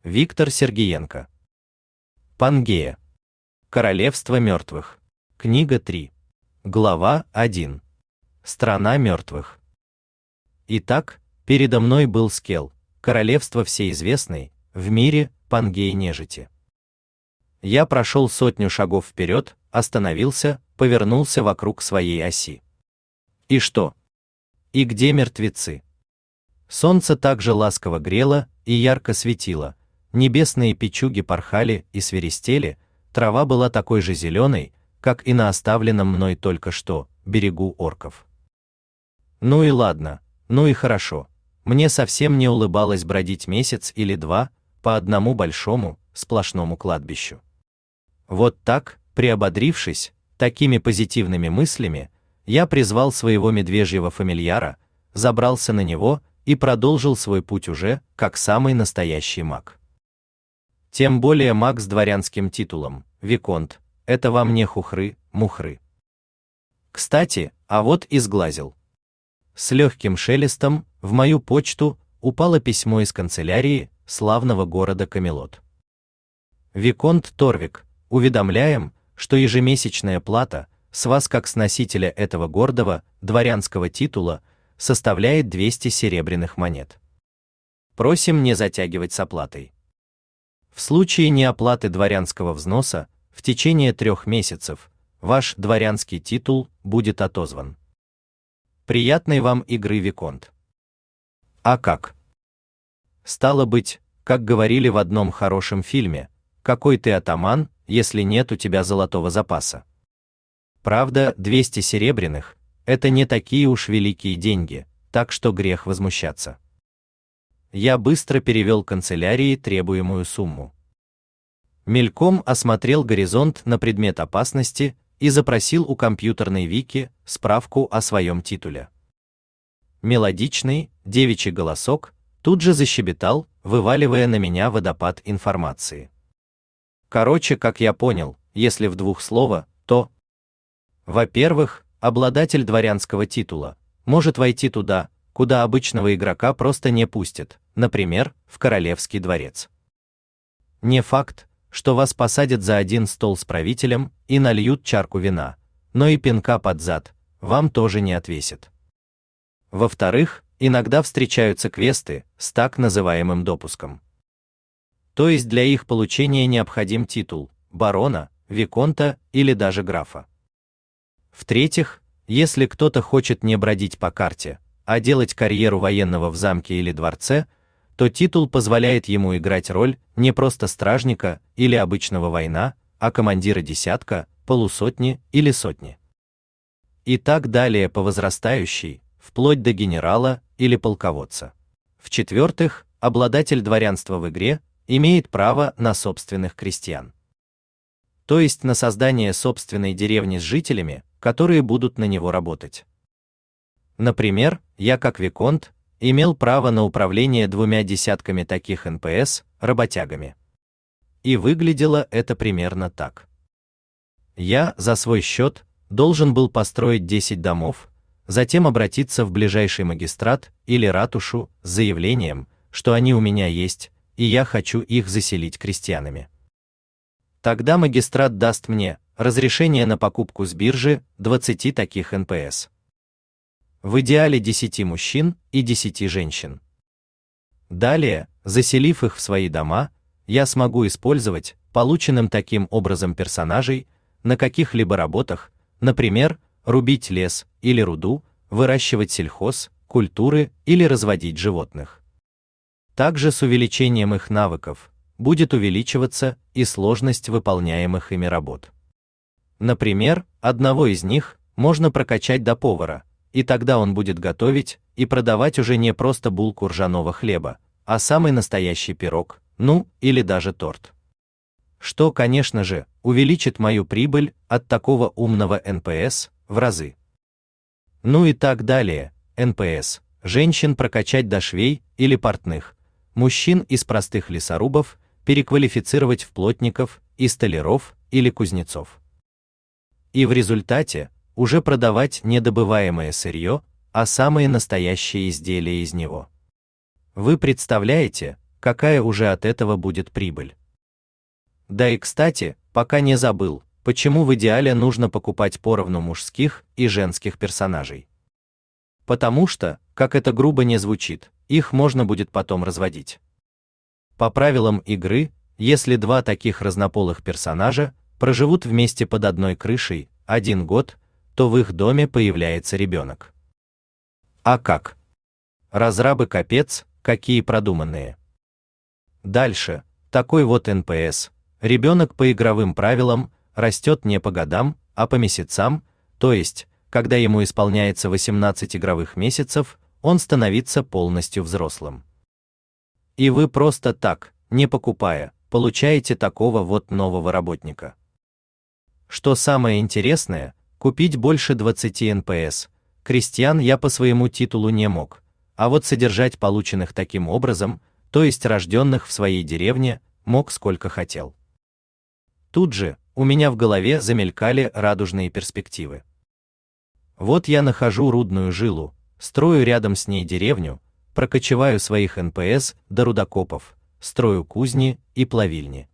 Виктор Сергеенко. Пангея. Королевство мертвых. Книга 3. Глава 1. Страна мертвых. Итак, передо мной был Скел, королевство всеизвестной в мире Пангеи нежити. Я прошел 100 шагов вперед, остановился, повернулся вокруг своей оси. И что? И где мертвецы? Солнце также ласково грело и ярко светило, небесные печуги порхали и свиристели, трава была такой же зеленой, как и на оставленном мной только что берегу орков. Ну и ладно, ну и хорошо. Мне совсем не улыбалось бродить месяц или два по одному большому, сплошному кладбищу. Вот так, приободрившись такими позитивными мыслями, я призвал своего медвежьего фамильяра, забрался на него и продолжил свой путь уже как самый настоящий маг. Тем более маг с дворянским титулом, виконт, это вам не хухры-мухры. Кстати, а вот и сглазил. С легким шелестом в мою почту упало письмо из канцелярии славного города Камелот. Виконт Торвик, уведомляем, что ежемесячная плата с вас как с носителя этого гордого дворянского титула составляет 200 серебряных монет. Просим не затягивать с оплатой. В случае неоплаты дворянского взноса в течение 3 месяцев ваш дворянский титул будет отозван. Приятной вам игры, виконт. А как? Стало быть, как говорили в одном хорошем фильме, какой ты атаман, если нет у тебя золотого запаса. Правда, 200 серебряных – это не такие уж великие деньги, так что грех возмущаться. Я быстро перевел канцелярии требуемую сумму. Мельком осмотрел горизонт на предмет опасности и запросил у компьютерной Вики справку о своем титуле. Мелодичный, девичий голосок тут же защебетал, вываливая на меня водопад информации. Короче, как я понял, если в 2 словах, то... Во-первых, обладатель дворянского титула может войти туда, куда обычного игрока просто не пустят, например, в королевский дворец. Не факт, что вас посадят за один стол с правителем и нальют чарку вина, но и пинка под зад вам тоже не отвесят. Во-вторых, иногда встречаются квесты с так называемым допуском. То есть для их получения необходим титул барона, виконта или даже графа. В-третьих, если кто-то хочет не бродить по карте, а делать карьеру военного в замке или дворце, то титул позволяет ему играть роль не просто стражника или обычного воина, а командира десятка, полусотни или сотни. И так далее по возрастающей, вплоть до генерала или полководца. В-четвертых, обладатель дворянства в игре имеет право на собственных крестьян. То есть на создание собственной деревни с жителями, которые будут на него работать. Например, я как виконт имел право на управление 2 десятками таких НПС, работягами. И выглядело это примерно так. Я за свой счет должен был построить 10 домов, затем обратиться в ближайший магистрат или ратушу с заявлением, что они у меня есть, и я хочу их заселить крестьянами. Тогда магистрат даст мне разрешение на покупку с биржи 20 таких НПС. В идеале 10 мужчин и 10 женщин. Далее, заселив их в свои дома, я смогу использовать полученным таким образом персонажей на каких-либо работах, например, рубить лес или руду, выращивать сельхоз, культуры или разводить животных. Также с увеличением их навыков будет увеличиваться и сложность выполняемых ими работ. Например, одного из них можно прокачать до повара, и тогда он будет готовить и продавать уже не просто булку ржаного хлеба, а самый настоящий пирог, ну, или даже торт. Что, конечно же, увеличит мою прибыль от такого умного НПС в разы. Ну и так далее. НПС, женщин прокачать до швей или портных, мужчин из простых лесорубов переквалифицировать в плотников и столяров или кузнецов. И в результате уже продавать не добываемое сырье, а самые настоящие изделия из него. Вы представляете, какая уже от этого будет прибыль. Да и кстати, пока не забыл, почему в идеале нужно покупать поровну мужских и женских персонажей. Потому что, как это грубо не звучит, их можно будет потом разводить. По правилам игры, если два таких разнополых персонажа проживут вместе под одной крышей 1 год, то в их доме появляется ребенок. А как? Разрабы капец, какие продуманные. Дальше, такой вот НПС. Ребенок по игровым правилам растет не по годам, а по месяцам, то есть, когда ему исполняется 18 игровых месяцев, он становится полностью взрослым. И вы просто так, не покупая, получаете такого вот нового работника. Что самое интересное, купить больше 20 НПС крестьян я по своему титулу не мог, а вот содержать полученных таким образом, то есть рожденных в своей деревне, мог сколько хотел. Тут же у меня в голове замелькали радужные перспективы. Вот я нахожу рудную жилу, строю рядом с ней деревню, прокачиваю своих НПС до рудокопов, строю кузни и плавильни.